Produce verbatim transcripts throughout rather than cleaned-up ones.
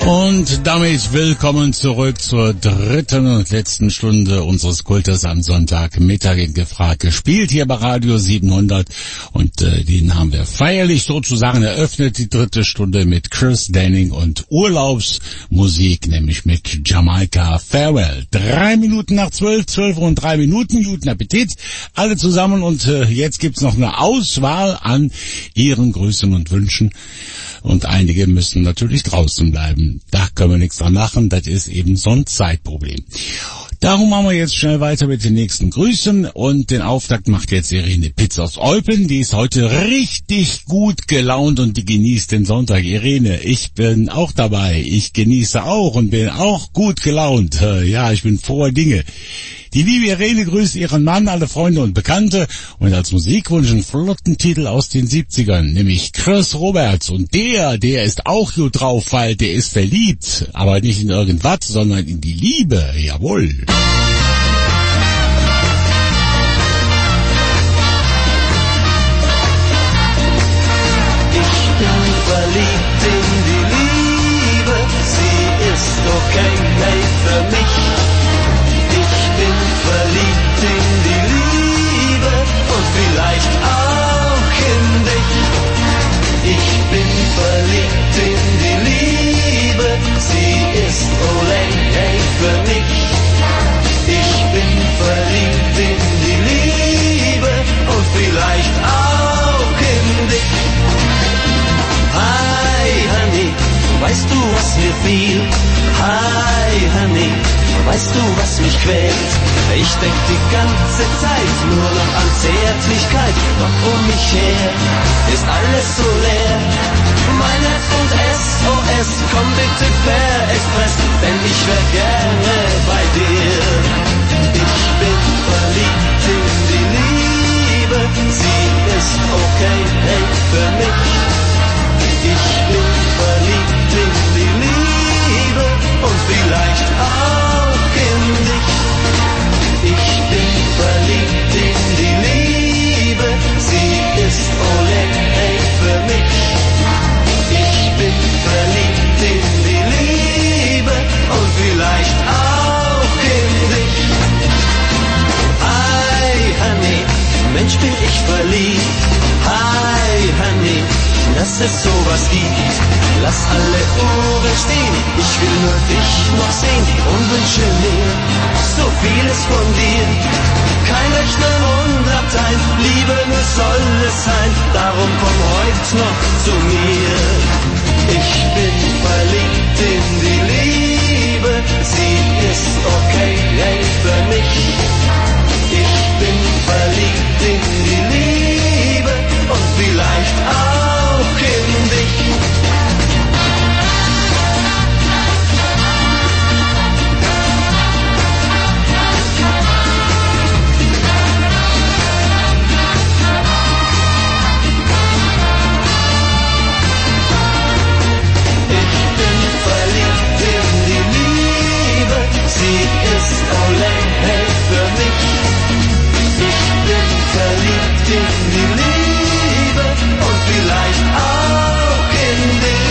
Und damit willkommen zurück zur dritten und letzten Stunde unseres Kultes am Sonntagmittag in Gefragt gespielt hier bei Radio siebenhundert. Und äh, den haben wir feierlich sozusagen eröffnet, die dritte Stunde mit Chris Denning und Urlaubsmusik, nämlich mit Jamaika Farewell. Drei Minuten nach zwölf, zwölf und drei Minuten, guten Appetit, alle zusammen. Und äh, jetzt gibt's noch eine Auswahl an Ihren Grüßen und Wünschen. Und einige müssen natürlich draußen bleiben. Da können wir nichts dran machen, das ist eben so ein Zeitproblem. Darum machen wir jetzt schnell weiter mit den nächsten Grüßen. Und den Auftakt macht jetzt Irene Pitz aus Eupen. Die ist heute richtig gut gelaunt und die genießt den Sonntag. Irene, ich bin auch dabei. Ich genieße auch und bin auch gut gelaunt. Ja, ich bin froher Dinge. Die liebe Irene grüßt ihren Mann, alle Freunde und Bekannte und als Musikwunsch einen flotten Titel aus den siebzigern, nämlich Chris Roberts. Und der, der ist auch gut drauf, weil der ist verliebt, aber nicht in irgendwas, sondern in die Liebe, jawohl. Ich bin verliebt in die Liebe, sie ist okay, hey, für mich. Verliebt in die Liebe und vielleicht auch in dich. Ich bin verliebt in die Liebe, sie ist ole, hey, für mich. Ich bin verliebt in die Liebe und vielleicht auch in dich. Hi, Honey, weißt du, was mir fehlt? Hi, Honey, weißt du, was mich quält? Ich denk die ganze Zeit nur noch an Zärtlichkeit, doch um mich her ist alles so leer. Mein F und S O S, komm bitte per Express, denn ich wär gerne bei dir. Ich bin verliebt in die Liebe, sie ist okay, hey, für mich. Ich bin verliebt in die Liebe und vielleicht auch in dich. Ich bin verliebt in die Liebe, sie ist ole, hey, für mich. Ich bin verliebt in die Liebe und vielleicht auch in dich. Hi, Honey, Mensch, bin ich verliebt. Hi, Honey, dass es sowas gibt. Lass alle Uhren stehen, ich will nur dich noch sehen und wünsche mir so vieles von dir. Kein Rechnen und Latein, Liebe nur soll es sein, darum komm heute noch zu mir. Ich bin verliebt in die Liebe, sie ist okay, hey, für mich. Ich bin verliebt in die Liebe und vielleicht auch in dich. Sie ist ole, hey, für mich. Ich bin verliebt in die Liebe und vielleicht auch in dich.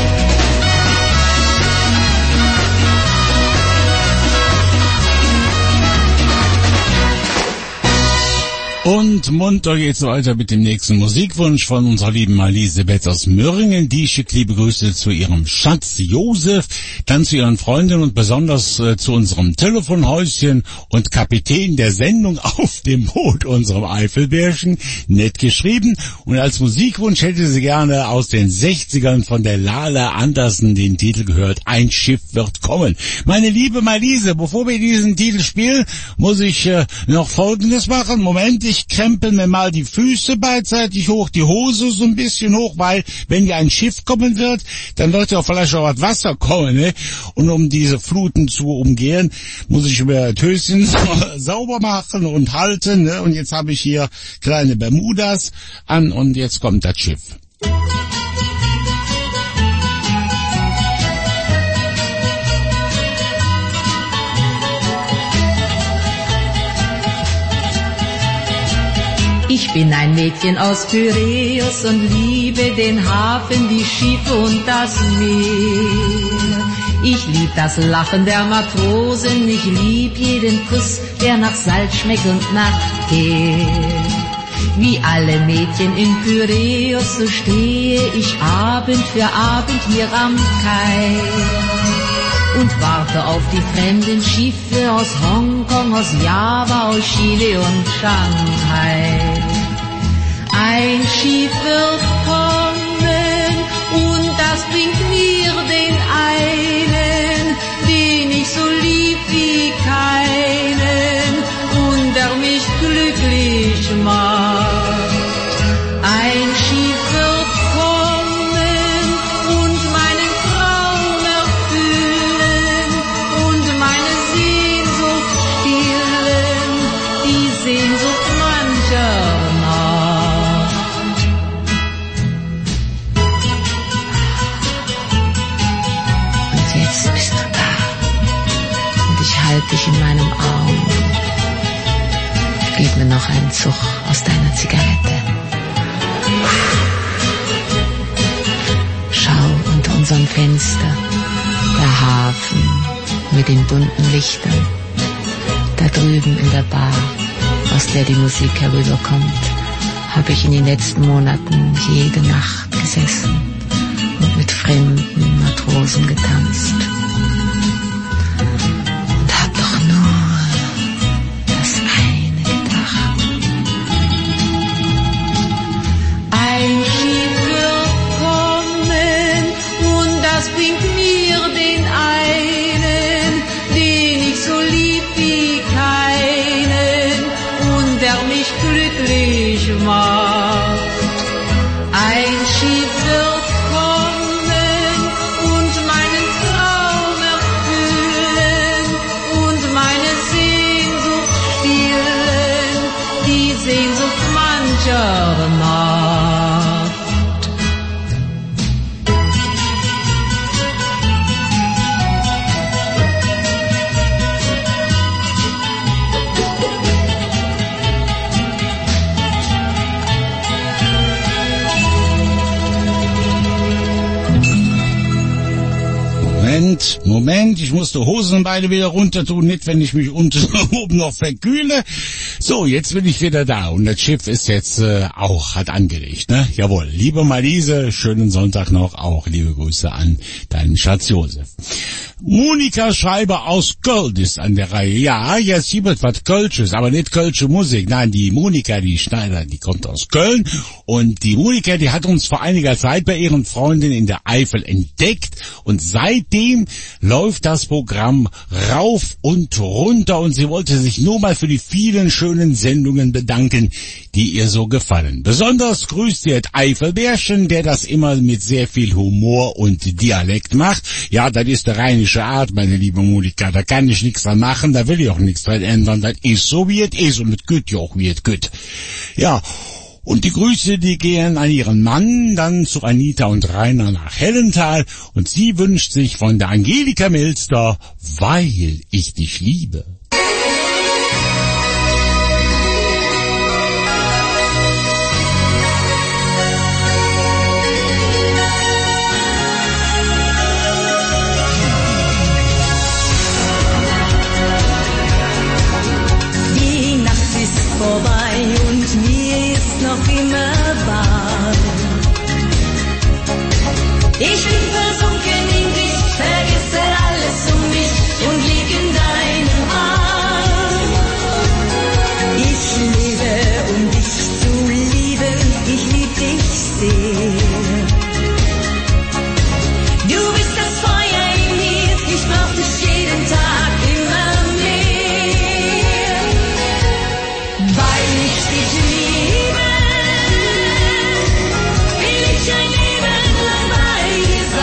Und munter geht's weiter mit dem nächsten Musikwunsch von unserer lieben Elisabeth aus Möhringen. Die schickt liebe Grüße zu ihrem Schatz Josef, dann zu ihren Freundinnen und besonders äh, zu unserem Telefonhäuschen und Kapitän der Sendung auf dem Boot, unserem Eifelbärchen, nett geschrieben. Und als Musikwunsch hätte sie gerne aus den sechzigern von der Lala Andersen den Titel gehört, Ein Schiff wird kommen. Meine liebe Malise, bevor wir diesen Titel spielen, muss ich äh, noch Folgendes machen. Moment, ich krempel mir mal die Füße beidseitig hoch, die Hose so ein bisschen hoch, weil wenn ja ein Schiff kommen wird, dann wird ja vielleicht auch was Wasser kommen, ne? Und um diese Fluten zu umgehen, muss ich mir Töschen sauber machen und halten, ne? Und jetzt habe ich hier kleine Bermudas an und jetzt kommt das Schiff. Ich bin ein Mädchen aus Pyräus und liebe den Hafen, die Schiffe und das Meer. Ich lieb das Lachen der Matrosen, ich lieb jeden Kuss, der nach Salz schmeckt und nach Teer. Wie alle Mädchen in Pyräus, so stehe ich Abend für Abend hier am Kai und warte auf die fremden Schiffe aus Hongkong, aus Java, aus Chile und Shanghai. Ein Schiff wird kommen und das bringt mir den einen, den ich so lieb wie keinen und der mich glücklich macht. Ein Schiff wird kommen und meinen Traum erfüllen und meine Sehnsucht stillen, die Sehnsucht mancher Nacht. Und jetzt bist du da und ich halte dich in meinem Arm. Gib mir noch einen Zug aus deiner Zigarette. Schau unter unserem Fenster, der Hafen mit den bunten Lichtern. Da drüben in der Bar, aus der die Musik herüberkommt, habe ich in den letzten Monaten jede Nacht gesessen und mit fremden Matrosen getanzt. Und hab doch nur das eine gedacht. Ein Schiff wird kommen und das bringt mir den einen, den ich so lieb wie keinen und der mich glücklich macht. Ein Schiff wird kommen und meinen Traum erfüllen und meine Sehnsucht stillen, die Sehnsucht mancher Nacht. Moment, Moment, ich muss die Hosenbeine wieder runter tun, nicht wenn ich mich unten oben noch verkühle. So, jetzt bin ich wieder da und das Schiff ist jetzt äh, auch, hat angelegt, ne? Jawohl, liebe Marliese, schönen Sonntag noch, auch liebe Grüße an deinen Schatz Josef. Monika Schreiber aus Köln ist an der Reihe. Ja, jetzt gibt es was Kölsches, aber nicht Kölsche Musik. Nein, die Monika, die Schneider, die kommt aus Köln. Und die Monika, die hat uns vor einiger Zeit bei ihren Freundinnen in der Eifel entdeckt. Und seitdem läuft das Programm rauf und runter. Und sie wollte sich nur mal für die vielen schönen Sendungen bedanken, die ihr so gefallen. Besonders grüßt sie das Eifelbärchen, der das immer mit sehr viel Humor und Dialekt macht. Ja, das ist der rheinische Art, meine liebe Monika. Da kann ich nichts dran machen, da will ich auch nichts dran ändern. Das ist so, wie es ist und es geht ja auch, wie es geht. Ja, und die Grüße, die gehen an ihren Mann, dann zu Anita und Rainer nach Hellenthal. Und sie wünscht sich von der Angelika Melster, weil ich dich liebe. Vorbei und mir ist noch immer warm. Ich bin versunken in dich, vergesse alles um mich und lieg in deinem Arm. Ich lebe, um dich zu lieben, ich lieb dich sehr. Du bist das Feuer in mir, ich brauch dich jeden Tag immer mehr. Weil ich dich liebe, will ich ein Leben lang bei dir sein.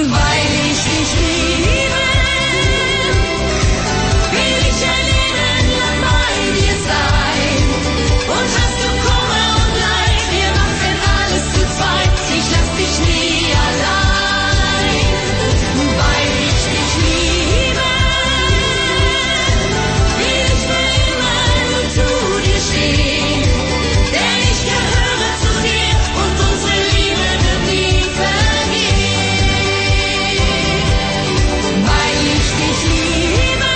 weil ich dich liebe, will ich ein Leben lang bei dir sein. Und hast du Kummer und Leid, wir machen alles zu zweit, ich lass dich nie allein, weil ich dich liebe, will ich für immer nur zu dir stehen, denn ich gehöre zu dir und unsere Liebe wird nie vergehen, weil ich dich liebe,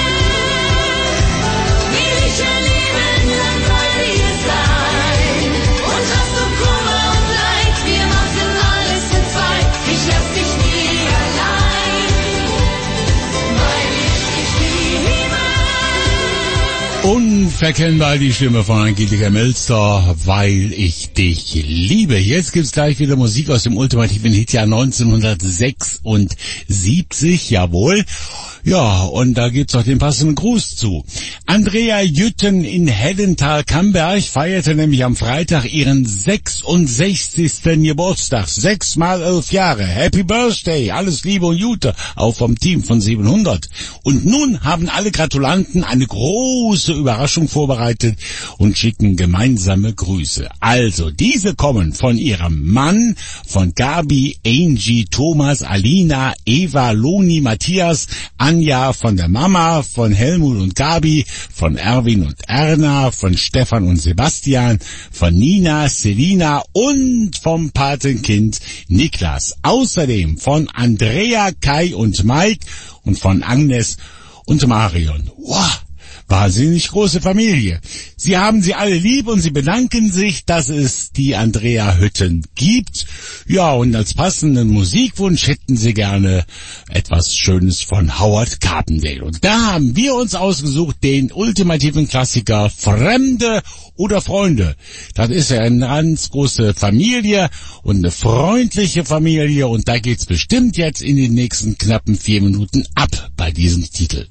will ich ein Leben lang bei dir sein. Und hast du Kummer und Leid, wir machen alles zu zweit, ich lass dich nie allein, weil ich dich liebe. Unverkennbar die Stimme von Angelika Melzer, weil ich dich liebe. Jetzt gibt's gleich wieder Musik aus dem ultimativen Hitjahr neunzehnhundertsechsundsiebzig, jawohl. Ja, und da gibt's auch den passenden Gruß zu. Andrea Jütten in Hellenthal-Kamberg feierte nämlich am Freitag ihren sechsundsechzigsten Geburtstag. Sechs mal elf Jahre. Happy Birthday, alles Liebe und Gute, auch vom Team von siebenhundert. Und nun haben alle Gratulanten eine große Überraschung vorbereitet und schicken gemeinsame Grüße. Also, diese kommen von ihrem Mann, von Gabi, Angie, Thomas, Alina, Eva, Loni, Matthias, Anja, von der Mama, von Helmut und Gabi, von Erwin und Erna, von Stefan und Sebastian, von Nina, Selina und vom Patenkind Niklas. Außerdem von Andrea, Kai und Mike und von Agnes und Marion. Wow! Wahnsinnig große Familie. Sie haben sie alle lieb und sie bedanken sich, dass es die Andrea Hütten gibt. Ja, und als passenden Musikwunsch hätten sie gerne etwas Schönes von Howard Carpendale. Und da haben wir uns ausgesucht den ultimativen Klassiker Fremde oder Freunde. Das ist ja eine ganz große Familie und eine freundliche Familie. Und da geht's bestimmt jetzt in den nächsten knappen vier Minuten ab bei diesem Titel.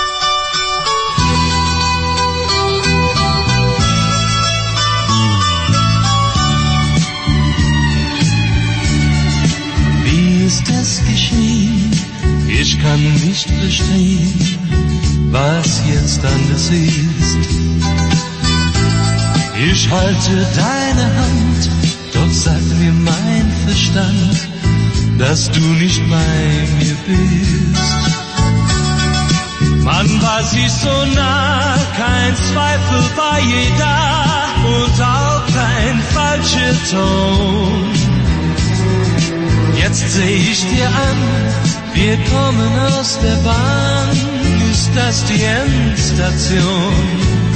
Ist es geschehen? Ich kann nicht verstehen, was jetzt anders ist. Ich halte deine Hand, doch sagt mir mein Verstand, dass du nicht bei mir bist. Man war sich so nah, kein Zweifel war je da und auch kein falscher Ton. Jetzt seh ich dir an, wir kommen aus der Bahn, ist das die Endstation?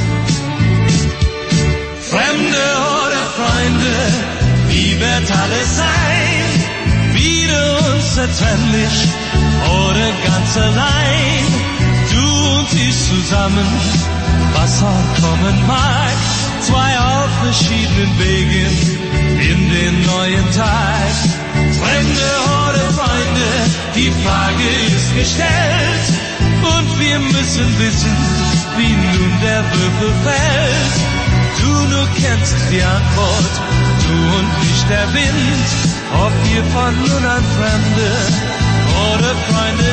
Fremde oder Freunde, wie wird alles sein? Wieder unzertrennlich oder ganz allein? Du und ich zusammen, was auch kommen mag, zwei auf verschiedenen Wegen in den neuen Tag. Fremde oder Freunde, die Frage ist gestellt und wir müssen wissen, wie nun der Würfel fällt. Du nur kennst die Antwort, du und nicht der Wind, ob wir von nun an Fremde oder Freunde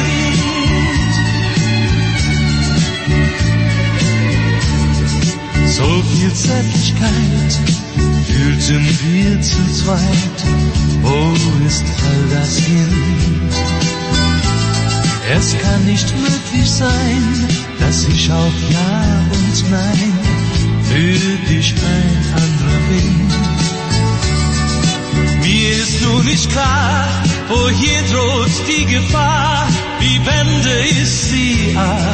sind. So viel Zärtlichkeit fühlten wir zu zweit, wo ist all das hin? Es kann nicht möglich sein, dass ich auf Ja und Nein für dich ein anderer bin. Mir ist nur nicht klar, wo hier droht die Gefahr, wie wende ich sie ab?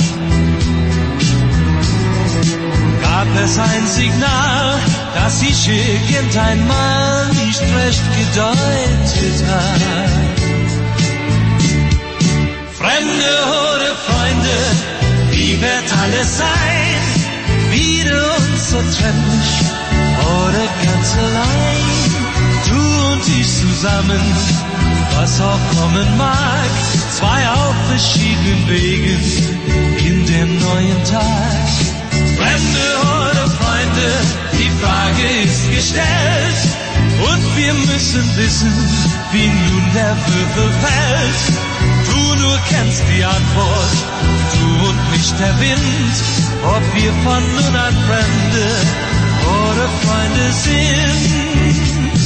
Gab es ein Signal, das ich irgendeinmal nicht recht gedeutet hat? Fremde oder Freunde, wie wird alles sein? Wieder unzertrennlich oder ganz allein? Du und ich zusammen, was auch kommen mag, zwei auf verschiedenen Wegen in dem neuen Tag. Fremde oder Freunde, die Frage ist gestellt Und wir müssen wissen, wie nun der Würfel fällt. Du nur kennst die Antwort, du und nicht der Wind. Ob wir von nun an Fremde oder Freunde sind.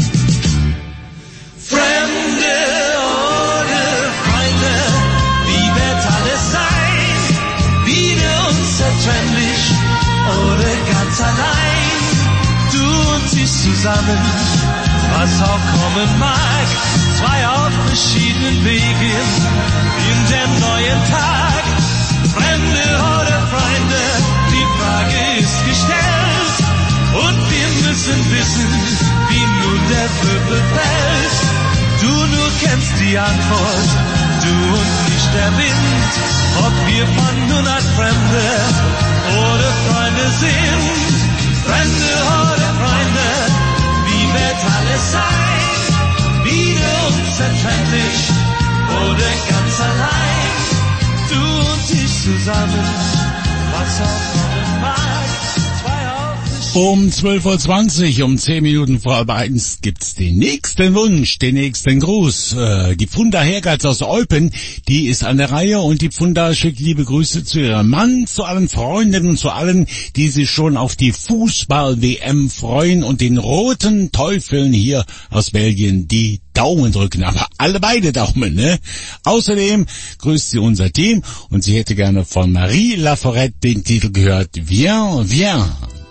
Fremde oder Freunde, wie wird alles sein? Wieder unzertrennlich oder ganz allein? Du und ich zusammen, was auch kommen mag. Zwei auf verschiedenen Wegen in den neuen Tag. Fremde oder Freunde, die Frage ist gestellt. Und wir müssen wissen, wie nun der Würfel fällt. Du nur kennst die Antwort, du und nicht der Wind. Ob wir von nun an Fremde oder Freunde sind. Fremde oder Freunde, wie wird alles sein? Wieder unzertrennlich oder ganz allein? Du und ich zusammen, was auch kommen mag. Zwei auf Um zwölf Uhr zwanzig, um zehn Minuten vor halb eins gibt's den nächsten Wunsch, den nächsten Gruß. Äh, die Pfunda Hergatz aus Eupen, die ist an der Reihe und die Pfunda schickt liebe Grüße zu ihrem Mann, zu allen Freundinnen und zu allen, die sich schon auf die Fußball-W M freuen und den roten Teufeln hier aus Belgien die Daumen drücken, aber alle beide Daumen, ne? Außerdem grüßt sie unser Team und sie hätte gerne von Marie Laforette den Titel gehört, Viens, viens.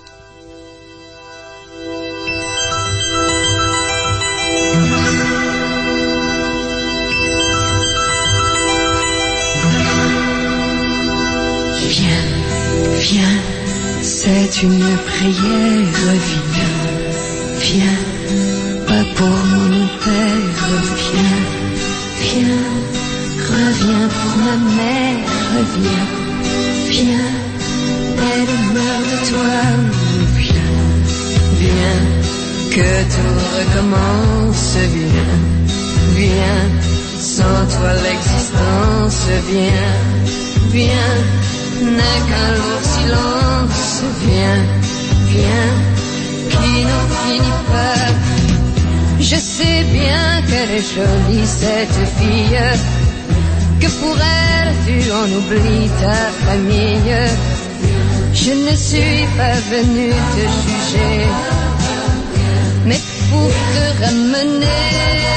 Viens, viens, c'est une prière, viens, viens, pas pour mon père, viens, viens, reviens pour ma mère, viens, viens, elle meurt de toi, viens, viens, que tout recommence, viens, viens, sans toi l'existence, viens, viens, n'est qu'un lourd silence, viens, viens, qui n'en finit pas. Je sais bien qu'elle est jolie cette fille, que pour elle tu en oublies ta famille. Je ne suis pas venu te juger, mais pour te ramener.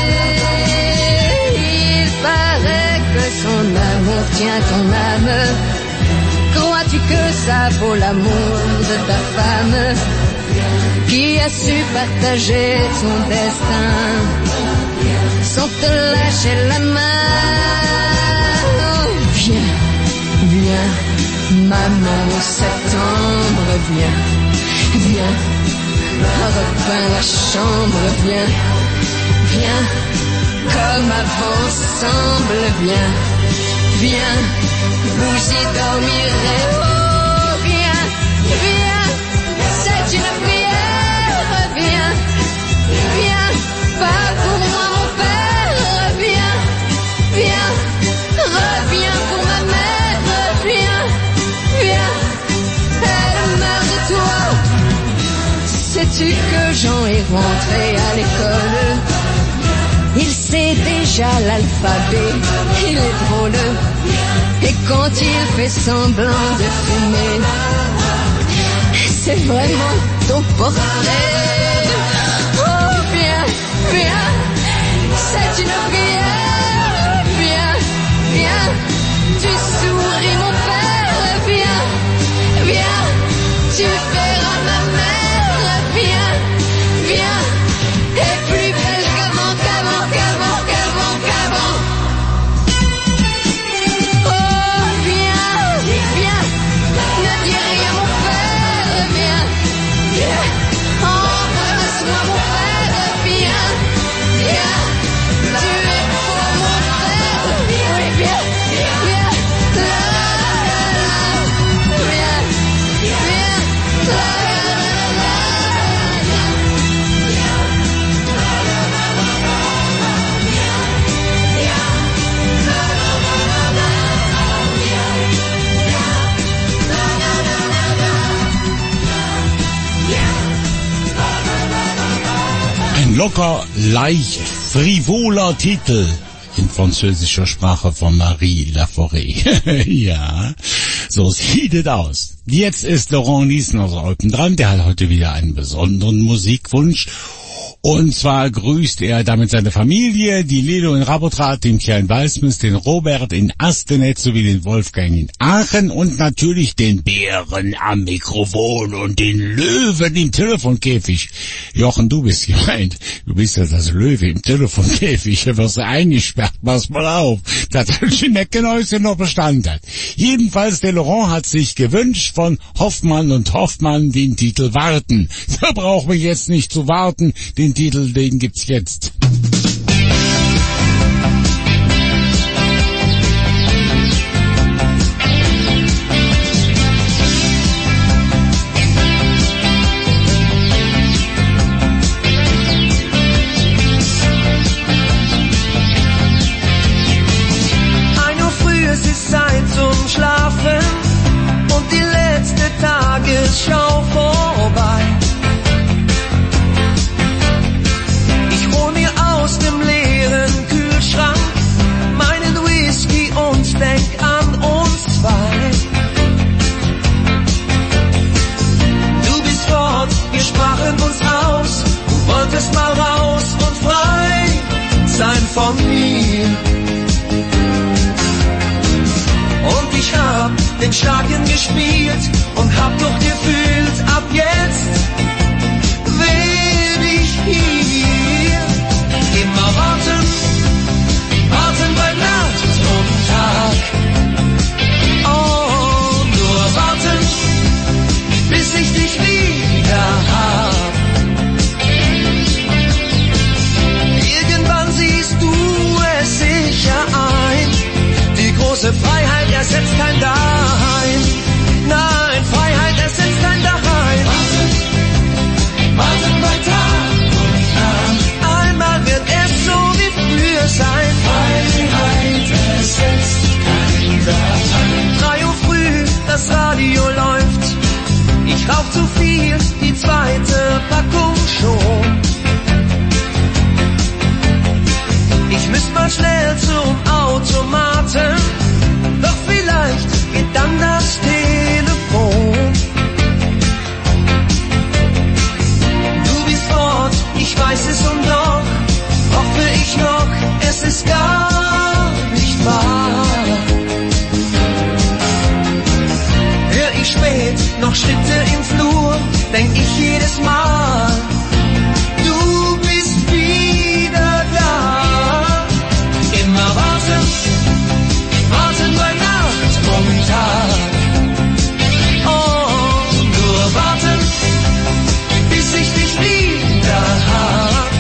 Il paraît que son amour tient ton âme. Crois-tu que ça vaut l'amour de ta femme, qui a su partager son destin sans te lâcher la main? Oh, viens, viens, maman au septembre, viens, viens, repeins la chambre, viens, viens, comme avant ensemble, viens, viens, vous y dormirez. Oh, viens, viens, c'est une prière, viens, viens, pas pour moi mon père, viens, viens, reviens pour ma mère, viens, viens, elle meurt de toi. Sais-tu que Jean est rentré à l'école? Il sait déjà l'alphabet, il est drôle. Et quand il fait semblant de fumer, c'est vraiment ton portrait. Oh, viens, viens, c'est une prière. Viens, viens, tu souris mon père. Viens, viens, tu verras ma mère. Viens, viens, et plus belle qu'avant, qu'avant, qu'avant, qu'avant, qu'avant. Oh, viens, viens, ne dis rien mon père. Viens, viens, embrasse-moi mon père. Viens, viens, tu es beau. Locker, leicht, frivoler Titel in französischer Sprache von Marie Laforêt. Ja, so sieht es aus. Jetzt ist Laurent Niesen aus Olpen dran, der hat heute wieder einen besonderen Musikwunsch. Und zwar grüßt er damit seine Familie, die Lilo in Rabotrath, den kleinen Weißmus, den Robert in Astenet sowie den Wolfgang in Aachen und natürlich den Bären am Mikrofon und den Löwen im Telefonkäfig. Jochen, du bist gemeint. Du bist ja das Löwe im Telefonkäfig. Da wirst du eingesperrt. Pass mal auf, dass das Schneckenhäuschen noch Bestand hat. Jedenfalls, der Laurent hat sich gewünscht von Hoffmann und Hoffmann den Titel Warten. Da brauchen wir jetzt nicht zu warten. Den Titel, den gibt's jetzt. ein Uhr früh, es ist Zeit zum Schlafen und die letzte Tagesschau vorbei. Aus dem leeren Kühlschrank meinen Whisky und denk an uns zwei. Du bist fort, wir sprachen uns aus, du wolltest mal raus und frei sein von mir. Und ich hab den Schlagen gespielt und hab doch gefühlt, ab jetzt will ich hier immer warten, warten bei Nacht und Tag. Oh, nur warten, bis ich dich wieder hab. Irgendwann siehst du es sicher ein, die große Freiheit ersetzt kein Daheim. Nein, Freiheit ersetzt kein Daheim. Warten, warten bei Tag und Nacht. Einmal wird es so wie früher sein. Freiheit ersetzt kein Daheim. Drei Uhr früh, das Radio läuft. Ich rauch zu viel, die zweite Packung schon. Ich müsst mal schnell zum Automaten, doch vielleicht geht dann das Telefon. Du bist fort, ich weiß es und doch hoffe ich noch, es ist gar nicht wahr. Hör ich spät noch Schritte im Flur, denk ich jedes Mal, du bist wieder da. Immer warten, warten bei Nacht und Tag. Oh, nur warten, bis ich dich wieder hab.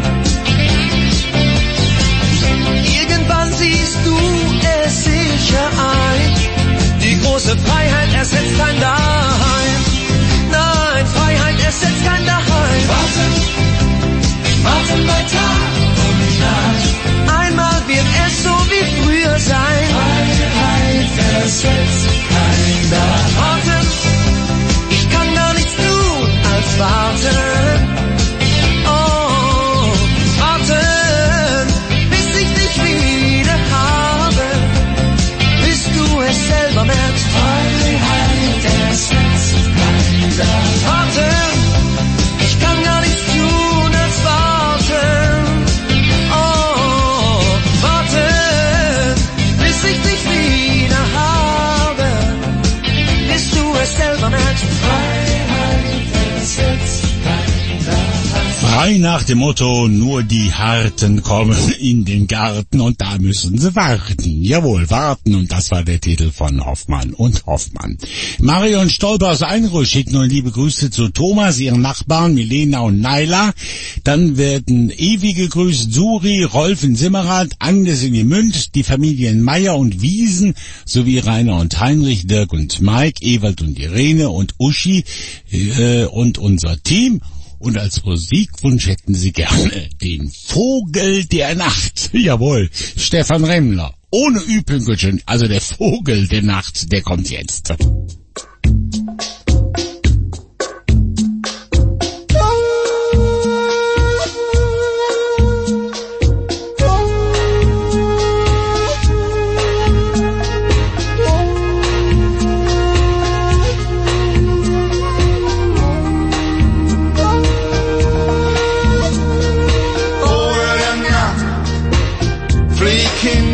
Irgendwann siehst du es sicher ein, die große Freiheit ersetzt kein Daheim. Nein, Freiheit ersetzt kein Daheim. Warten, warten bei Tag und Nacht. Einmal wird es so wie früher sein. Freiheit ersetzt kein Daheim. Warten, ich kann gar nichts tun als warten. Oh, warten, bis ich dich wieder habe, bis du es selber merkst. Freiheit ersetzt kein Daheim. Warten, ich kann gar nichts tun als warten. Oh, warten, bis ich dich wieder habe, bis du es selber merkst. Freiheit ersetzt kein Daheim. Frei nach dem Motto, nur die Harten kommen in den Garten und da müssen sie warten. Jawohl, warten, und das war der Titel von Hoffmann und Hoffmann. Marion Stolper aus Einruh schickt nur liebe Grüße zu Thomas, ihren Nachbarn Milena und Naila. Dann werden ewig gegrüßt Suri, Rolf in Simmerath, Agnes in Gemünd, die Familien Meier und Wiesen sowie Rainer und Heinrich, Dirk und Mike, Ewald und Irene und Uschi äh, und unser Team. Und als Musikwunsch hätten sie gerne den Vogel der Nacht. Jawohl, Stefan Remmler. Ohne Üpelgütchen, also der Vogel der Nacht, der kommt jetzt.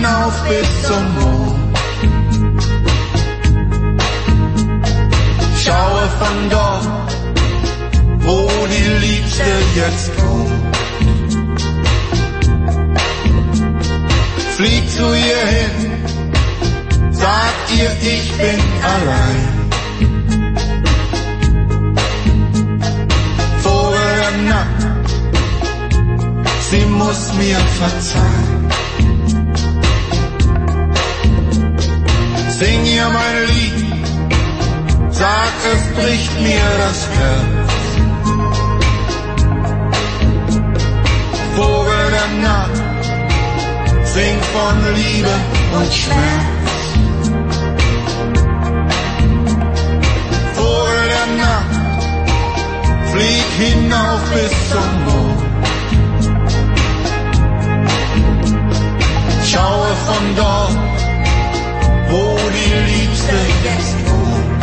hinauf bis zum Mond. Schaue von dort, wo die Liebste jetzt wohnt. Flieg zu ihr hin, sag ihr, ich bin allein. Vogel der Nacht, sie muss mir verzeihen. Sing ihr mein Lied, sag, es bricht mir das Herz. Vogel der Nacht, sing von Liebe und Schmerz. Vogel der Nacht, flieg hinauf bis zum Mond. Schaue von dort, wo die Liebste jetzt wohnt.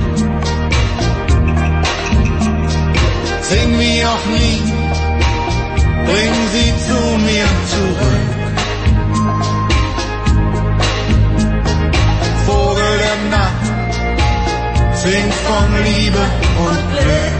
Sing wie auch nie, bring sie zu mir zurück. Vogel der Nacht, sing von Liebe und Glück.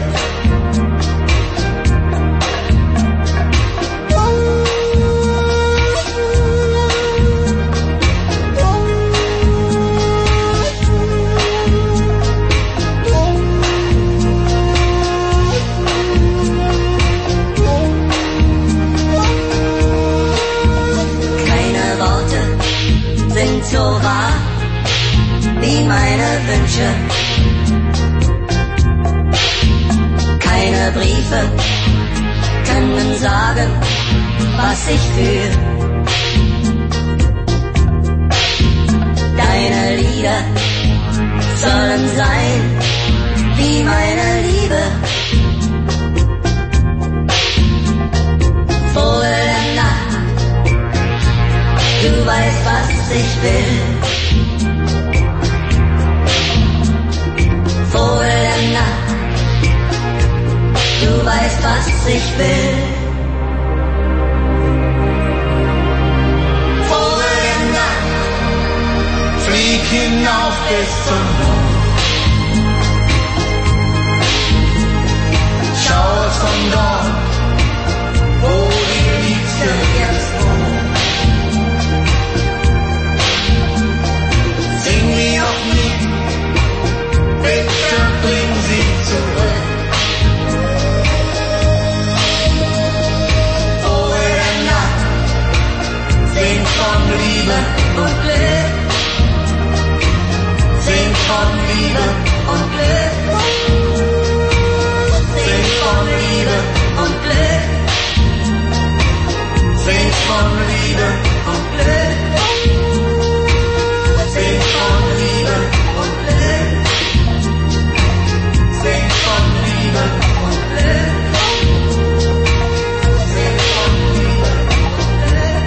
So wahr wie meine Wünsche. Keine Briefe können sagen, was ich fühle. Deine Lieder sollen sein wie meine Liebe. Vogel der Nacht, du weißt, was ich will. Vogel der Nacht, du weißt, was ich will. Vogel der Nacht, flieg hinauf bis zum Mond. Schaue von dort, wo die Liebste jetzt wohnt. Sing wie auch nie, bitte bring sie zurück. Vogel der Nacht, sing von Liebe und Glück. Sing von Liebe und Glück. Sing von Liebe und Glück. Sing von Liebe und Glück. Sing von Liebe und Glück. Sing von Liebe und Glück. Sing von Liebe und Glück.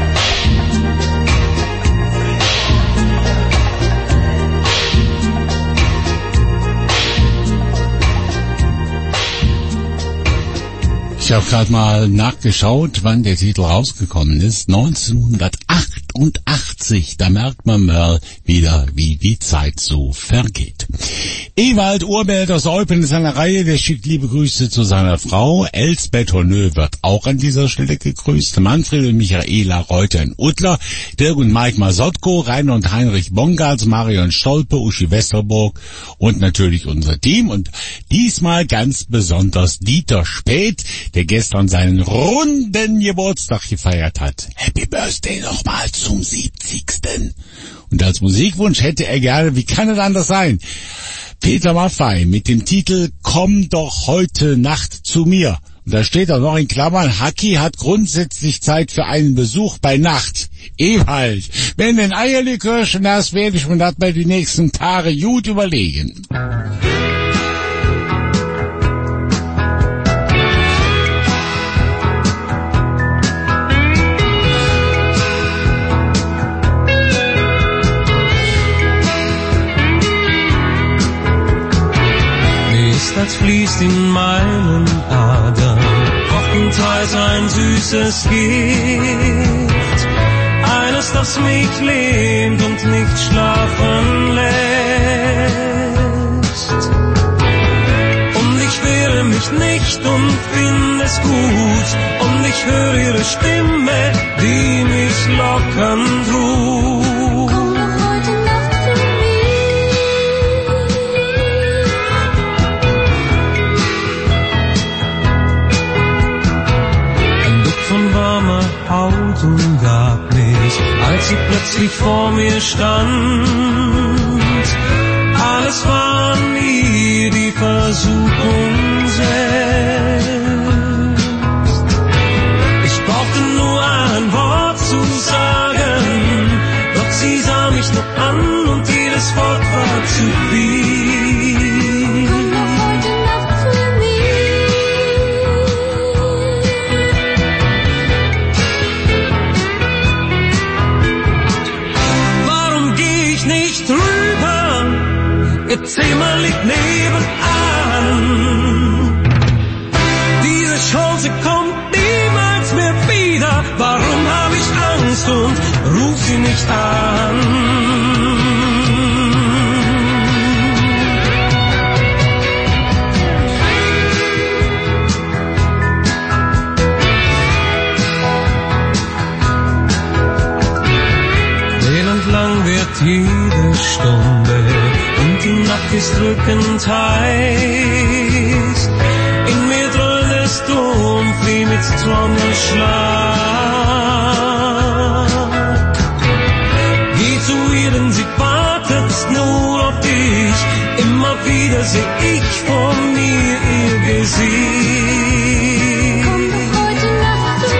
Ich habe gerade mal nachgeschaut, wann der Titel rausgekommen ist. neunzehnhundertachtundachtzig. Da merkt man mal wieder, wie die Zeit so vergeht. Ewald Urberg aus Eupen ist an der Reihe. Der schickt liebe Grüße zu seiner Frau. Elsbeth Honnö wird auch an dieser Stelle gegrüßt. Manfred und Michaela Reuter in Uttler. Dirk und Mike Masotko, Rainer und Heinrich Bongartz, Marion Stolpe, Uschi Westerburg und natürlich unser Team. Und diesmal ganz besonders Dieter Späth, der gestern seinen runden Geburtstag gefeiert hat. Happy Birthday nochmal zum siebzigsten. Und als Musikwunsch hätte er gerne, wie kann es anders sein, Peter Maffay mit dem Titel Komm doch heute Nacht zu mir. Und da steht auch noch in Klammern, Haki hat grundsätzlich Zeit für einen Besuch bei Nacht. Ewald, wenn den Eierlikör schon nass, werde ich mir das bei die nächsten Tage gut überlegen. Das fließt in meinen Adern, kochend heiß ein süßes Gift. Eine alles, das mich lähmt und nicht schlafen lässt. Und ich wehre mich nicht und finde es gut, und ich höre ihre Stimme, die mich lockern tut. Komm doch heute Nacht zu mir. Ein Duft von warmer Haut umgab mich, als sie plötzlich vor mir stand. Alles war an ihr die Versuchung selbst. Ich brauchte nur ein Wort zu sagen, doch sie sah mich nur an und jedes Wort war zu viel. Komm doch heute Nacht zu mir. Warum geh ich nicht rüber? Ihr Zimmer liegt nebenan. Diese Chance kommt niemals mehr wieder. Warum hab ich Angst und ruf sie nicht an? Elend lang wird jede Stunde und die Nacht ist drückend heiß. In mir dröhnt es dumpf wie mit Trommelschlag. Geh zu ihr, denn sie wartet nur auf dich. Immer wieder seh ich vor mir ihr Gesicht. Komm doch heute Nacht zu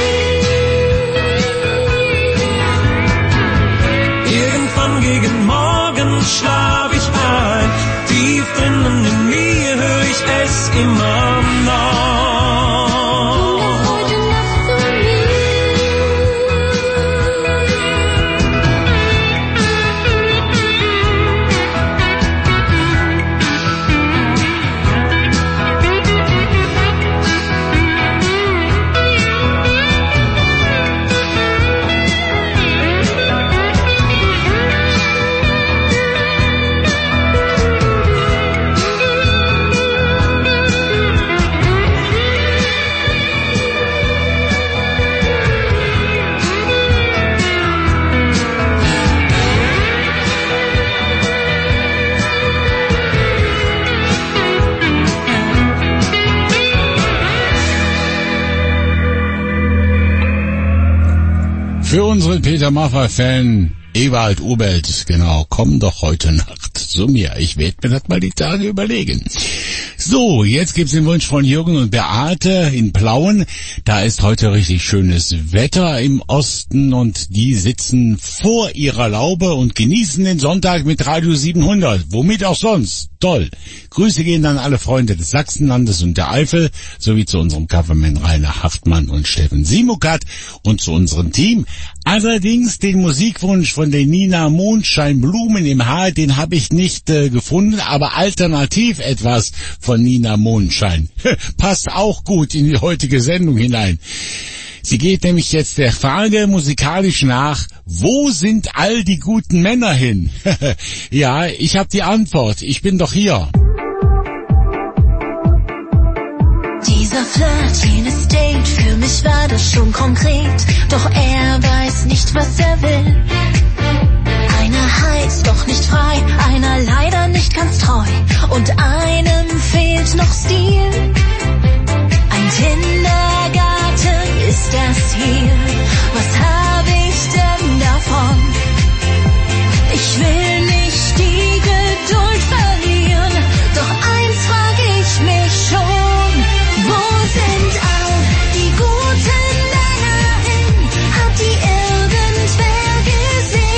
mir. Irgendwann gegen Morgen schlaf ich ein. Tief drinnen in mir hör ich es immer noch. Komm doch heute Nacht zu Für unseren Peter Maffay-Fan Ewald Ubelt, genau, komm doch heute Nacht zu mir. Ich werde mir das mal die Tage überlegen. So, jetzt gibt's den Wunsch von Jürgen und Beate in Plauen. Da ist heute richtig schönes Wetter im Osten und die sitzen vor ihrer Laube und genießen den Sonntag mit Radio siebenhundert. Womit auch sonst. Toll. Grüße gehen an alle Freunde des Sachsenlandes und der Eifel, sowie zu unserem Coverman Rainer Hartmann und Steffen Simukat und zu unserem Team. Allerdings den Musikwunsch von der Nina Mondschein, Blumen im Haar, den habe ich nicht äh, gefunden, aber alternativ etwas von Nina Mondschein. Passt auch gut in die heutige Sendung hinein. Sie geht nämlich jetzt der Frage musikalisch nach, wo sind all die guten Männer hin? Ja, ich habe die Antwort, ich bin doch hier. Dieser Flirt, jenes Date, für mich war das schon konkret, doch er weiß nicht, was er will. Einer heiß, doch nicht frei, einer leider nicht ganz treu und einem fehlt noch Stil. Ein Kindergarten ist das hier, was hab ich denn davon? Ich will nicht die Geduld verlieren, doch eins frag ich mich schon, wo sind all die guten Männer hin? Hat die irgendwer gesehen?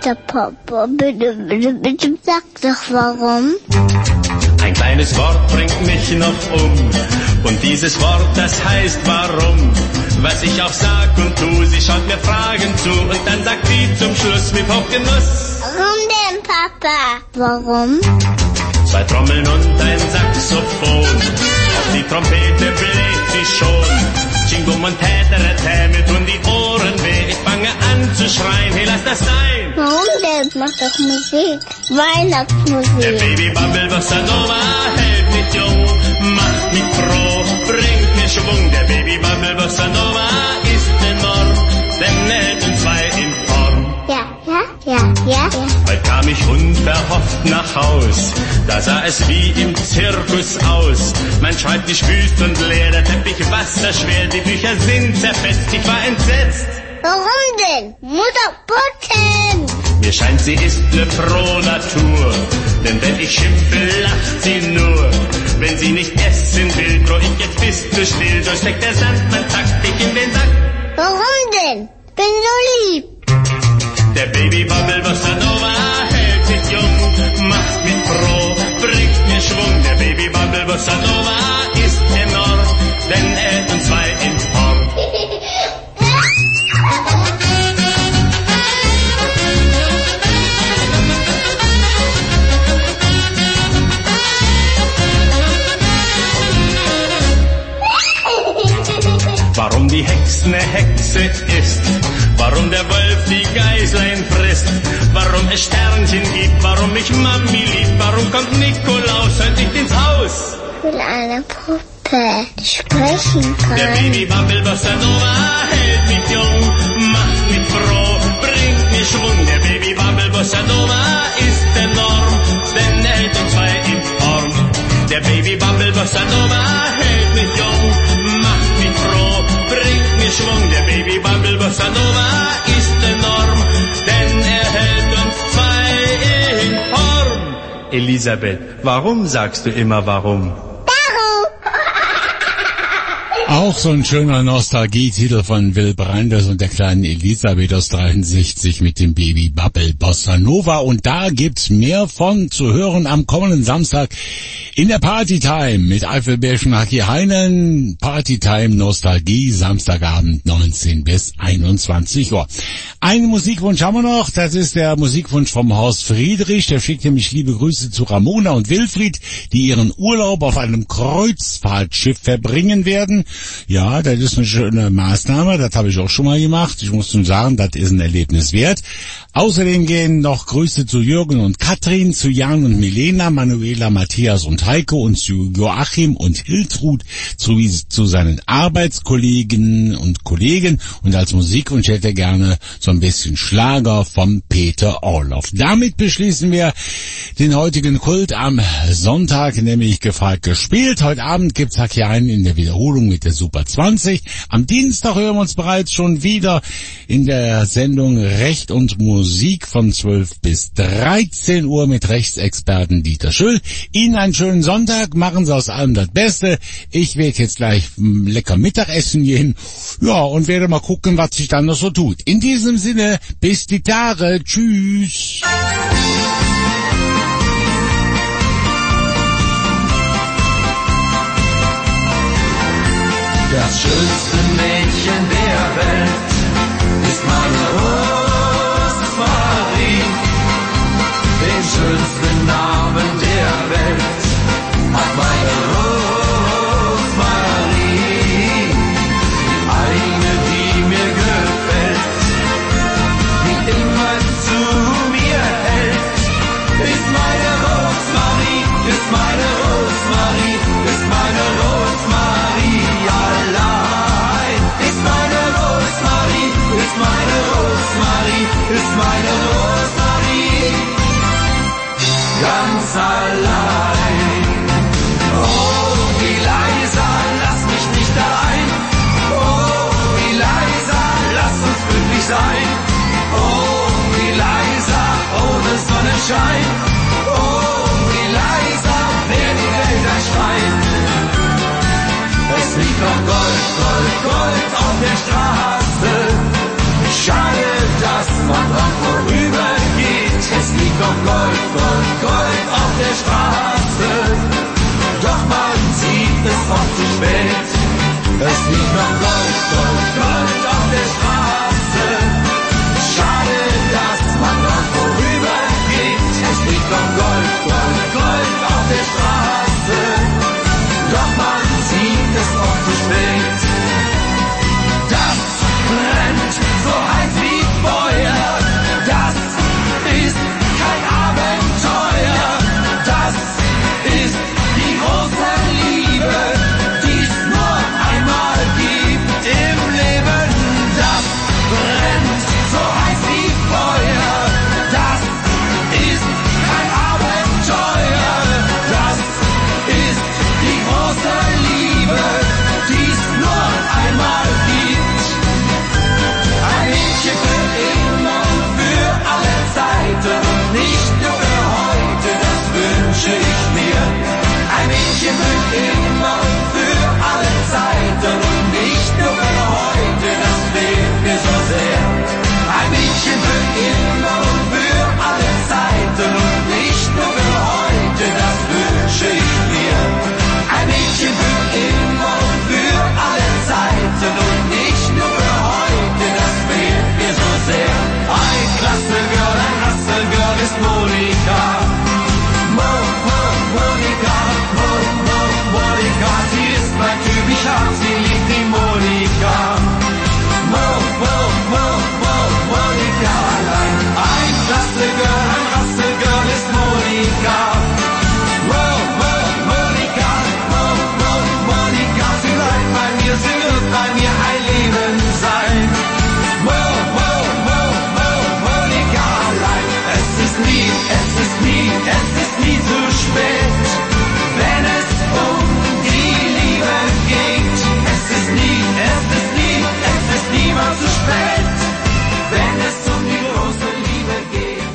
Bitte, Papa, bitte, bitte, bitte, sag doch warum. Ein kleines Wort bringt mich noch um. Und dieses Wort, das heißt warum. Was ich auch sag und tu, sie schaut mir Fragen zu. Und dann sagt sie zum Schluss mit Hochgenuss: Warum denn, Papa? Warum? Zwei Trommeln und ein Saxophon. Auf die Trompete bläst sie schon. Chingum und Tätere, mir tun die Ohren weh. Ich fange an zu schreien, hey, lass das sein. Warum denn? Mach doch Musik. Weihnachtsmusik. Der Babybubble Bossa Nova hält mich jung, macht mich froh, bringt mir Schwung. Der Babybubble Bossa Nova ist enorm, denn er hält uns zwei in Form. Ja, ja, ja, ja, ja. Heute kam ich unverhofft nach Haus, da sah es wie im Zirkus aus. Mein Schreibtisch wüst und leer, der Teppich wasserschwer, die Bücher sind zerfetzt, ich war entsetzt. Warum denn? Mutter Putzen! Mir scheint, sie ist ne Pro-Natur, denn wenn ich schimpfe, lacht sie nur. Wenn sie nicht essen will, droh ich, jetzt bist du still, so steckt der Sandmann taktisch in den Sack. Warum denn? Bin so lieb. Der Babybubble Bossa Nova hält mich jung, macht mich froh, bringt mir Schwung. Der Babybubble Bossa Nova ist enorm, denn er hält uns zwei in Form. Warum die Hexe ne Hexe ist, warum der Wolf die Geißlein frisst, warum es Sternchen gibt, warum mich Mami liebt, warum kommt Nikolaus heute nicht ins Haus? Ich will eine Puppe, die sprechen kann. Der Babybubble Bossa Nova hält mich jung, macht mich froh, bringt mir Schwung. Der Babybubble Bossa Nova ist enorm, denn er hält uns zwei in Form. Der Babybubble Bossa Nova hält mich jung, macht mich froh, bringt mir Schwung. Der Babybubble Bossa Nova ist enorm, denn er hält uns zwei in Form. Elisabeth, warum sagst du immer warum? Auch so ein schöner Nostalgietitel von Will Brandes und der kleinen Elisabeth aus dreiundsechzig mit dem Babybubble Bossa Nova. Und da gibt's mehr von zu hören am kommenden Samstag in der Partytime mit Eifelbärchen Haki Heinen. Partytime Nostalgie, Samstagabend neunzehn bis einundzwanzig Uhr. Einen Musikwunsch haben wir noch, das ist der Musikwunsch vom Horst Friedrich. Der schickt nämlich liebe Grüße zu Ramona und Wilfried, die ihren Urlaub auf einem Kreuzfahrtschiff verbringen werden. Ja, das ist eine schöne Maßnahme, das habe ich auch schon mal gemacht. Ich muss nun sagen, das ist ein Erlebnis wert. Außerdem gehen noch Grüße zu Jürgen und Katrin, zu Jan und Milena, Manuela, Matthias und Heiko und zu Joachim und Hiltrud, sowie zu seinen Arbeitskollegen und Kollegen. Und als Musikwunsch hätte er gerne so ein bisschen Schlager vom Peter Orloff. Damit beschließen wir den heutigen Kult am Sonntag, nämlich gefragt gespielt. Heute Abend gibt's Haki Heinen in der Wiederholung mit der Super zwanzig. Am Dienstag hören wir uns bereits schon wieder in der Sendung Recht und Musik von zwölf bis dreizehn Uhr mit Rechtsexperten Dieter Schüll. Ihnen einen schönen Sonntag, machen Sie aus allem das Beste. Ich werde jetzt gleich lecker Mittagessen gehen, ja, und werde mal gucken, was sich dann noch so tut. In diesem Sinne, bis die Tage, tschüss. Das schönste Mädchen der Welt ist meine Rosmarie. Den schönsten Namen der Welt hat meine Rosmarie. Eine, die mir gefällt, die immer zu mir hält, ist meine Rosmarie, ist meine Rosmarie, ist meine Rosmarie. Allein ist meine Rosmarie, ist meine Rosmarie, ist meine Rosmarie. Ganz allein. Oh, Elisa, lass mich nicht allein. Oh, Elisa, lass uns glücklich sein. Oh, Elisa, ohne Sonnenschein. Oh, Elisa, wer die Welt erschreit. Es liegt noch Gold, Gold, Gold auf der Straße. Schade, dass man dran vorübergeht. Es liegt noch Gold, Gold, Gold auf der Straße. Doch man sieht es oft zu spät. Es liegt noch Gold, Gold, Gold auf der Straße. Schade, dass man noch vorübergeht. Es liegt noch Gold, Gold, Gold auf der Straße. Doch man sieht es oft zu spät. Das brennt so heiß wie Feuer. Das ist kein Abenteuer. Das ist die große Liebe, die es nur einmal gibt im Leben. Das brennt so heiß wie Feuer. Das ist kein Abenteuer. Das ist die große Liebe, die es nur einmal gibt. Ein Mädchen für immer und für alle Zeiten und nicht nur für heute, das wünsche ich mir. Ein Mädchen für immer und für alle Zeiten und nicht nur für heute, das fehlt mir so sehr. Ein Mädchen für immer und für alle Zeiten und nicht nur für heute, das wünsche ich mir. Ein Mädchen für immer und für alle Zeiten und nicht nur für heute, das fehlt mir so sehr. Ein klasse Girl, ein Hustle Girl ist Monika. Mo, Mo, Monika, Mo, Mo, Monika. Sie ist mein Typ, ich hab sie lieb, die Monika. Mo, Mo, Mo, Mo, Monika allein. Ein klasse Girl, ein Hustle Girl ist Monika. Mo, Mo, Monika, Mo, Mo, Monika. Sie bleibt bei mir, sie wird bei mir ein Leben sein. Mo, Mo, Mo, Mo, Monika allein. Es ist nie, es ist nie, es ist nie zu spät, wenn es um die Liebe geht. Es ist nie, es ist nie, es ist niemals zu spät, wenn es um die große Liebe geht.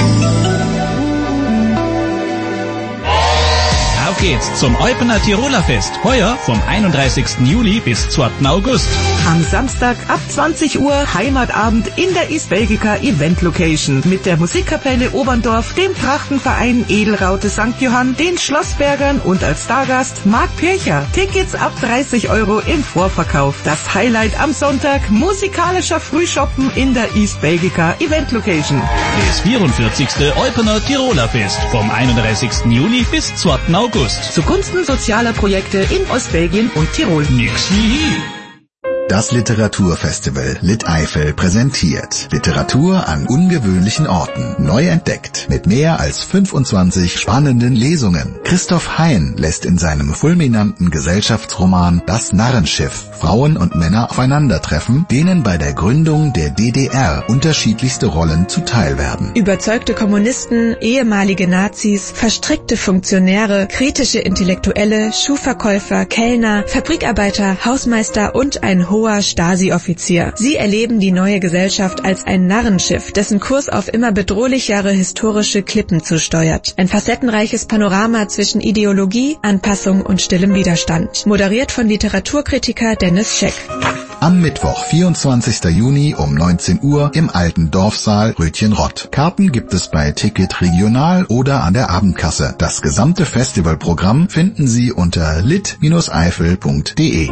Auf geht's zum Eupener Tiroler Fest. Heuer vom einunddreißigsten Juli bis zweiten August. Am Samstag ab zwanzig Uhr Heimatabend in der East Belgica Event Location mit der Musikkapelle Oberndorf, dem Trachtenverein Edelraute Sankt Johann, den Schlossbergern und als Stargast Marc Pircher. Tickets ab dreißig Euro im Vorverkauf. Das Highlight am Sonntag, musikalischer Frühshoppen in der East Belgica Event Location. Das vierundvierzigste Eupener Tiroler Fest vom einunddreißigsten Juli bis zweiten August. Zugunsten sozialer Projekte in Ostbelgien und Tirol. Nix wie. Das Literaturfestival Lit-Eifel präsentiert Literatur an ungewöhnlichen Orten, neu entdeckt, mit mehr als fünfundzwanzig spannenden Lesungen. Christoph Hein lässt in seinem fulminanten Gesellschaftsroman Das Narrenschiff Frauen und Männer aufeinandertreffen, denen bei der Gründung der D D R unterschiedlichste Rollen zuteil werden. Überzeugte Kommunisten, ehemalige Nazis, verstrickte Funktionäre, kritische Intellektuelle, Schuhverkäufer, Kellner, Fabrikarbeiter, Hausmeister und ein hoher Stasi-Offizier. Sie erleben die neue Gesellschaft als ein Narrenschiff, dessen Kurs auf immer bedrohlichere historische Klippen zusteuert. Ein facettenreiches Panorama zwischen Ideologie, Anpassung und stillem Widerstand. Moderiert von Literaturkritiker Dennis Scheck. Am Mittwoch, vierundzwanzigsten Juni um neunzehn Uhr im alten Dorfsaal Rötchenrott. Karten gibt es bei Ticket Regional oder an der Abendkasse. Das gesamte Festivalprogramm finden Sie unter lit eifel punkt de.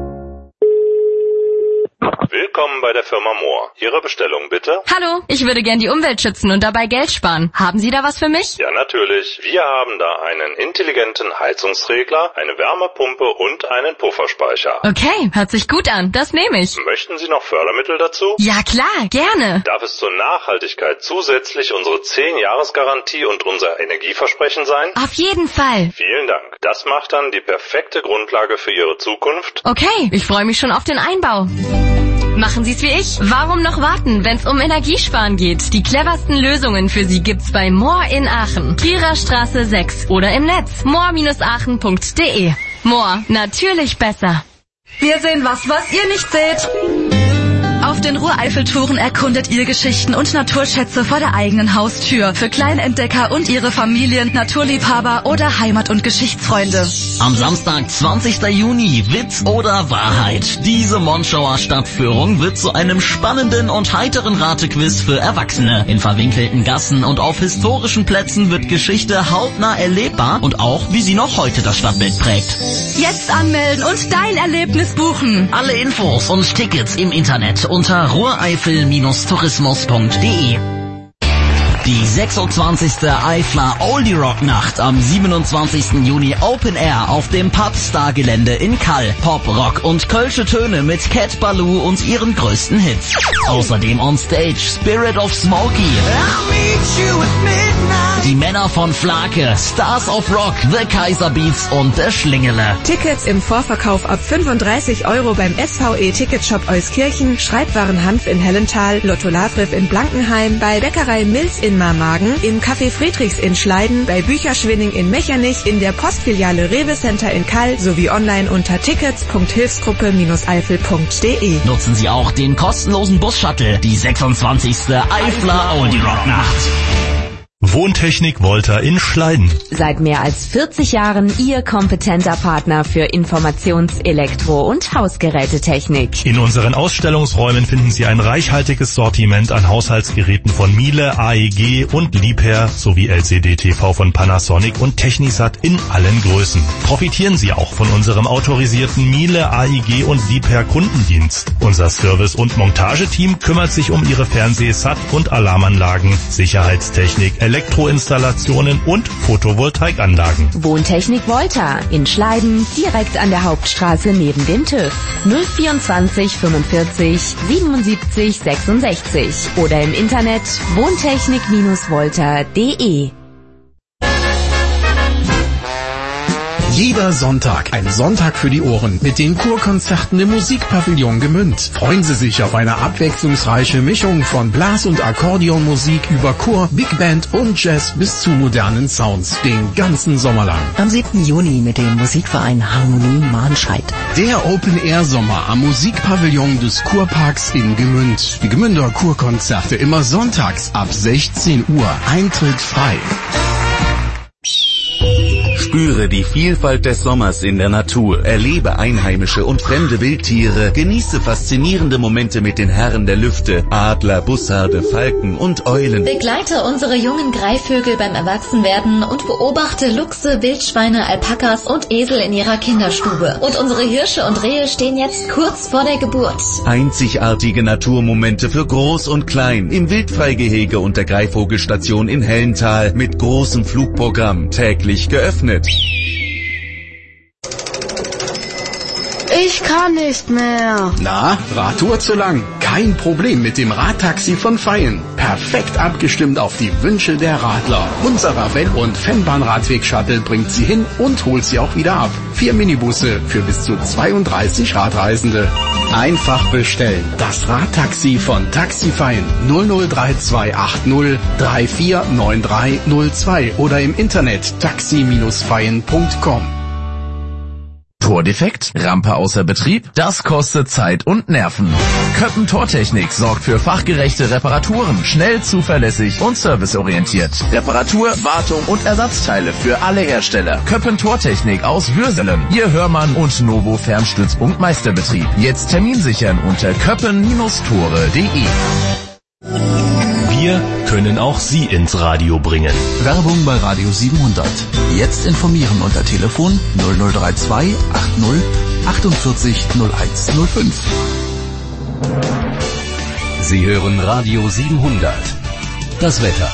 Willkommen bei der Firma Mohr. Ihre Bestellung bitte? Hallo, ich würde gern die Umwelt schützen und dabei Geld sparen. Haben Sie da was für mich? Ja, natürlich. Wir haben da einen intelligenten Heizungsregler, eine Wärmepumpe und einen Pufferspeicher. Okay, hört sich gut an. Das nehme ich. Möchten Sie noch Fördermittel dazu? Ja, klar, gerne. Darf es zur Nachhaltigkeit zusätzlich unsere zehn-Jahres-Garantie und unser Energieversprechen sein? Auf jeden Fall. Vielen Dank. Das macht dann die perfekte Grundlage für Ihre Zukunft. Okay, ich freue mich schon auf den Einbau. Machen Sie es wie ich. Warum noch warten, wenn es um Energiesparen geht? Die cleversten Lösungen für Sie gibt's bei Mohr in Aachen. Trierer Straße sechs oder im Netz mohr aachen punkt de. Mohr, natürlich besser. Wir sehen was, was ihr nicht seht. Auf Auf den Ruhr-Eifel-Touren erkundet ihr Geschichten und Naturschätze vor der eigenen Haustür. Für Kleinentdecker und ihre Familien, Naturliebhaber oder Heimat- und Geschichtsfreunde. Am Samstag, zwanzigsten Juni, Witz oder Wahrheit. Diese Monschauer Stadtführung wird zu einem spannenden und heiteren Ratequiz für Erwachsene. In verwinkelten Gassen und auf historischen Plätzen wird Geschichte hautnah erlebbar und auch, wie sie noch heute das Stadtbild prägt. Jetzt anmelden und dein Erlebnis buchen. Alle Infos und Tickets im Internet unter ruhreifel Bindestrich tourismus punkt de. Die sechsundzwanzigste Eifler Oldie Rock Nacht am siebenundzwanzigsten Juni Open Air auf dem Pubstar Gelände in Kall. Pop, Rock und kölsche Töne mit Cat Ballou und ihren größten Hits. Außerdem on Stage Spirit of Smokey, die Männer von Flake, Stars of Rock, The Kaiser Beats und der Schlingele. Tickets im Vorverkauf ab fünfunddreißig Euro beim S V E Ticketshop Euskirchen, Schreibwaren Hanf in Hellenthal, Lotto Lavriff in Blankenheim, bei Bäckerei Mills in Marmagen, im Café Friedrichs in Schleiden, bei Bücherschwinning in Mechernich, in der Postfiliale Rewe Center in Kall sowie online unter tickets punkt hilfsgruppe Bindestrich eifel punkt de. Nutzen Sie auch den kostenlosen Bus-Shuttle, die sechsundzwanzigste Eifler Oldie Rock Nacht. Wohntechnik Volta in Schleiden. Seit mehr als vierzig Jahren Ihr kompetenter Partner für Informations-, Elektro- und Hausgerätetechnik. In unseren Ausstellungsräumen finden Sie ein reichhaltiges Sortiment an Haushaltsgeräten von Miele, A E G und Liebherr sowie L C D-T V von Panasonic und Technisat in allen Größen. Profitieren Sie auch von unserem autorisierten Miele, A E G und Liebherr Kundendienst. Unser Service- und Montageteam kümmert sich um Ihre Fernseh-, Sat- und Alarmanlagen, Sicherheitstechnik, Elektroinstallationen und Photovoltaikanlagen. Wohntechnik Volta in Schleiden, direkt an der Hauptstraße neben dem TÜV. null vierundzwanzig fünfundvierzig siebenundsiebzig sechsundsechzig oder im Internet wohntechnik Volta punkt de. Jeder Sonntag ein Sonntag für die Ohren mit den Kurkonzerten im Musikpavillon Gmünd. Freuen Sie sich auf eine abwechslungsreiche Mischung von Blas- und Akkordeonmusik über Chor, Big Band und Jazz bis zu modernen Sounds den ganzen Sommer lang. Am siebten Juni mit dem Musikverein Harmonie Mahnscheid. Der Open-Air-Sommer am Musikpavillon des Kurparks in Gmünd. Die Gmünder Kurkonzerte immer sonntags ab sechzehn Uhr. Eintritt frei. Spüre die Vielfalt des Sommers in der Natur, erlebe einheimische und fremde Wildtiere, genieße faszinierende Momente mit den Herren der Lüfte, Adler, Bussarde, Falken und Eulen. Begleite unsere jungen Greifvögel beim Erwachsenwerden und beobachte Luchse, Wildschweine, Alpakas und Esel in ihrer Kinderstube. Und unsere Hirsche und Rehe stehen jetzt kurz vor der Geburt. Einzigartige Naturmomente für Groß und Klein im Wildfreigehege und der Greifvogelstation in Hellenthal mit großem Flugprogramm, täglich geöffnet. Ich kann nicht mehr. Na, Radtour zu lang? Kein Problem mit dem Radtaxi von Feyen. Perfekt abgestimmt auf die Wünsche der Radler. Unser Ravel- und Fennbahn-Radweg-Shuttle bringt Sie hin und holt Sie auch wieder ab. Vier Minibusse für bis zu zweiunddreißig Radreisende. Einfach bestellen. Das Radtaxi von Taxi Feyen null null drei zwei acht null drei vier neun drei null zwei oder im Internet taxi Bindestrich feyen punkt com. Tordefekt? Rampe außer Betrieb? Das kostet Zeit und Nerven. Köppen Tortechnik sorgt für fachgerechte Reparaturen, schnell, zuverlässig und serviceorientiert. Reparatur, Wartung und Ersatzteile für alle Hersteller. Köppen Tortechnik aus Würselen. Ihr Hörmann und Novo Fernstützpunkt Meisterbetrieb. Jetzt Termin sichern unter köppen Bindestrich tore punkt de. Wir können auch Sie ins Radio bringen. Werbung bei Radio siebenhundert. Jetzt informieren unter Telefon null null drei zwei acht null achtundvierzig null eins null fünf. Sie hören Radio siebenhundert. Das Wetter.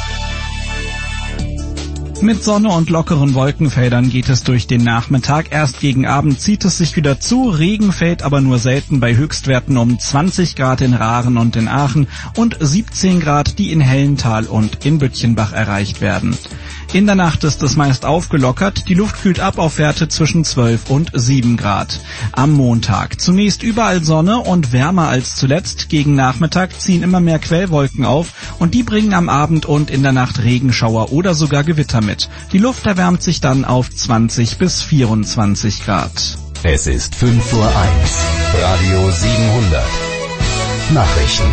Mit Sonne und lockeren Wolkenfeldern geht es durch den Nachmittag. Erst gegen Abend zieht es sich wieder zu. Regen fällt aber nur selten bei Höchstwerten um zwanzig Grad in Raaren und in Aachen und siebzehn Grad, die in Hellenthal und in Bütchenbach erreicht werden. In der Nacht ist es meist aufgelockert. Die Luft kühlt ab auf Werte zwischen zwölf und sieben Grad. Am Montag zunächst überall Sonne und wärmer als zuletzt. Gegen Nachmittag ziehen immer mehr Quellwolken auf und die bringen am Abend und in der Nacht Regenschauer oder sogar Gewitter mit. Die Luft erwärmt sich dann auf zwanzig bis vierundzwanzig Grad. Es ist fünf Uhr eins. Radio siebenhundert. Nachrichten.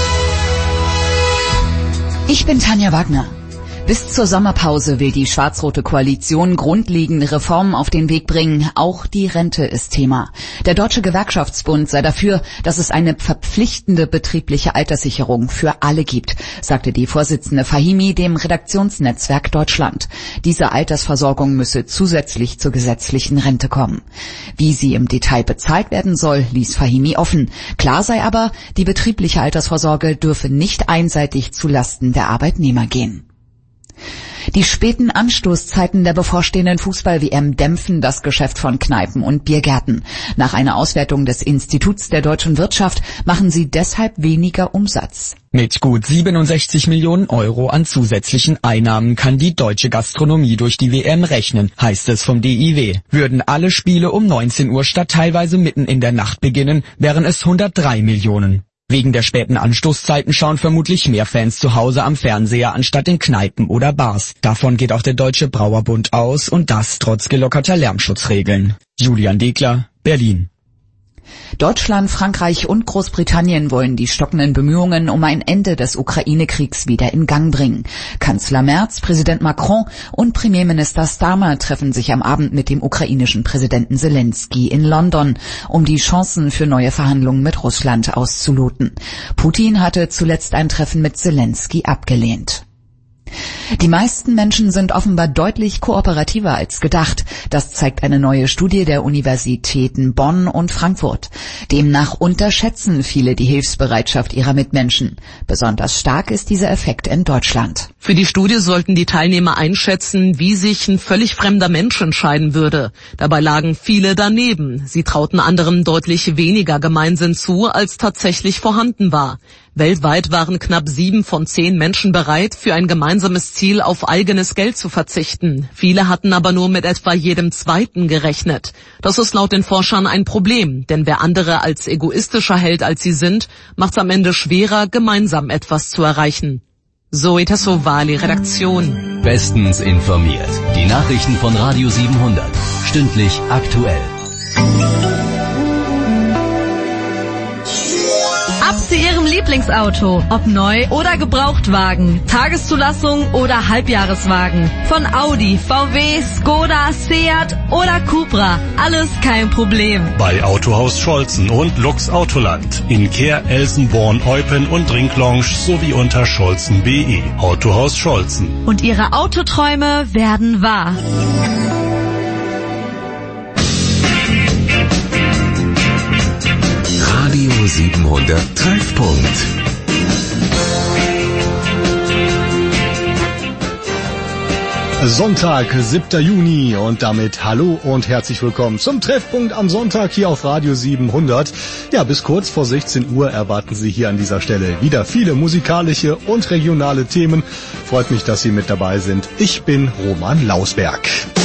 Ich bin Tanja Wagner. Bis zur Sommerpause will die schwarz-rote Koalition grundlegende Reformen auf den Weg bringen. Auch die Rente ist Thema. Der Deutsche Gewerkschaftsbund sei dafür, dass es eine verpflichtende betriebliche Alterssicherung für alle gibt, sagte die Vorsitzende Fahimi dem Redaktionsnetzwerk Deutschland. Diese Altersversorgung müsse zusätzlich zur gesetzlichen Rente kommen. Wie sie im Detail bezahlt werden soll, ließ Fahimi offen. Klar sei aber, die betriebliche Altersvorsorge dürfe nicht einseitig zulasten der Arbeitnehmer gehen. Die späten Anstoßzeiten der bevorstehenden Fußball-W M dämpfen das Geschäft von Kneipen und Biergärten. Nach einer Auswertung des Instituts der deutschen Wirtschaft machen sie deshalb weniger Umsatz. Mit gut siebenundsechzig Millionen Euro an zusätzlichen Einnahmen kann die deutsche Gastronomie durch die W M rechnen, heißt es vom D I W. Würden alle Spiele um neunzehn Uhr statt teilweise mitten in der Nacht beginnen, wären es hundertdrei Millionen. Wegen der späten Anstoßzeiten schauen vermutlich mehr Fans zu Hause am Fernseher anstatt in Kneipen oder Bars. Davon geht auch der Deutsche Brauerbund aus und das trotz gelockerter Lärmschutzregeln. Julian Degler, Berlin. Deutschland, Frankreich und Großbritannien wollen die stockenden Bemühungen um ein Ende des Ukraine-Kriegs wieder in Gang bringen. Kanzler Merz, Präsident Macron und Premierminister Starmer treffen sich am Abend mit dem ukrainischen Präsidenten Zelensky in London, um die Chancen für neue Verhandlungen mit Russland auszuloten. Putin hatte zuletzt ein Treffen mit Zelensky abgelehnt. Die meisten Menschen sind offenbar deutlich kooperativer als gedacht. Das zeigt eine neue Studie der Universitäten Bonn und Frankfurt. Demnach unterschätzen viele die Hilfsbereitschaft ihrer Mitmenschen. Besonders stark ist dieser Effekt in Deutschland. Für die Studie sollten die Teilnehmer einschätzen, wie sich ein völlig fremder Mensch entscheiden würde. Dabei lagen viele daneben. Sie trauten anderen deutlich weniger Gemeinsinn zu, als tatsächlich vorhanden war. Weltweit waren knapp sieben von zehn Menschen bereit, für ein gemeinsames Ziel auf eigenes Geld zu verzichten. Viele hatten aber nur mit etwa jedem Zweiten gerechnet. Das ist laut den Forschern ein Problem, denn wer andere als egoistischer hält, als sie sind, macht es am Ende schwerer, gemeinsam etwas zu erreichen. Zoe Tassovali, Redaktion. Bestens informiert. Die Nachrichten von Radio siebenhundert. Stündlich aktuell. Ab zu Ihrem Lieblingsauto, ob neu oder Gebrauchtwagen, Tageszulassung oder Halbjahreswagen. Von Audi, V W, Skoda, Seat oder Cupra, alles kein Problem. Bei Autohaus Scholzen und Lux Autoland. In Kehr, Elsenborn, Eupen und Drinklounge sowie unter scholzen punkt de. Autohaus Scholzen. Und Ihre Autoträume werden wahr. Radio siebenhundert Treffpunkt. Sonntag, siebter Juni und damit hallo und herzlich willkommen zum Treffpunkt am Sonntag hier auf Radio siebenhundert. Ja, bis kurz vor sechzehn Uhr erwarten Sie hier an dieser Stelle wieder viele musikalische und regionale Themen. Freut mich, dass Sie mit dabei sind. Ich bin Roman Lausberg.